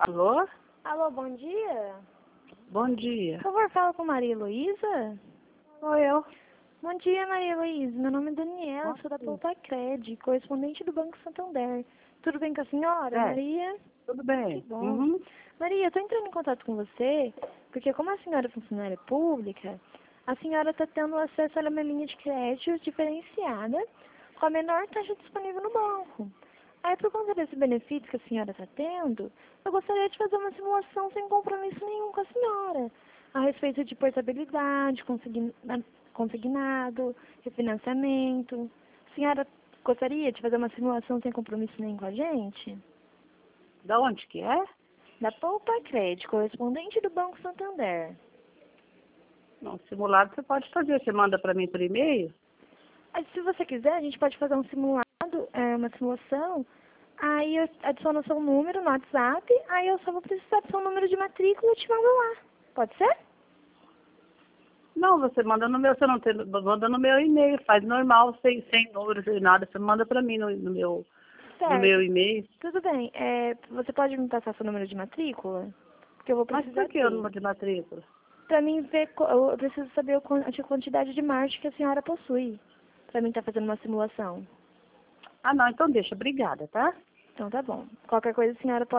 Alô? Alô, bom dia. Bom dia. Por favor, fala com Maria Heloísa. Sou eu. Bom dia, Maria Heloísa. Meu nome é Daniela, Bom sou da dia. Poltacred, correspondente do Banco Santander. Tudo bem com a senhora, É. Maria? Tudo Que bem? bom. Uhum. Maria, eu estou entrando em contato com você, porque como a senhora é funcionária pública, a senhora está tendo acesso a uma linha de crédito diferenciada com a menor taxa disponível no banco. Aí, por conta desse benefício que a senhora está tendo, eu gostaria de fazer uma simulação sem compromisso nenhum com a senhora, a respeito de portabilidade, consignado, refinanciamento. A senhora gostaria de fazer uma simulação sem compromisso nenhum com a gente? Da onde que é? Da Poltacred, correspondente do Banco Santander. Não, simulado você pode fazer. Você manda para mim por e-mail? Aí, se você quiser, a gente pode fazer um simulado, uma simulação. Aí eu adiciono seu número no WhatsApp, aí eu só vou precisar do seu número de matrícula e te mando lá. Pode ser? Não, você manda no meu, você não tem, manda no meu e-mail, faz normal, sem número, sem nada. Você manda para mim no meu Certo. e-mail. Tudo bem. Você pode me passar seu número de matrícula? Porque eu vou Mas precisar por que o dele. número de matrícula? Pra mim ver, eu preciso saber a quantidade de marcha que a senhora possui. Pra mim estar fazendo uma simulação. Ah, não, então deixa. Obrigada, tá? Então tá bom. Qualquer coisa a senhora pode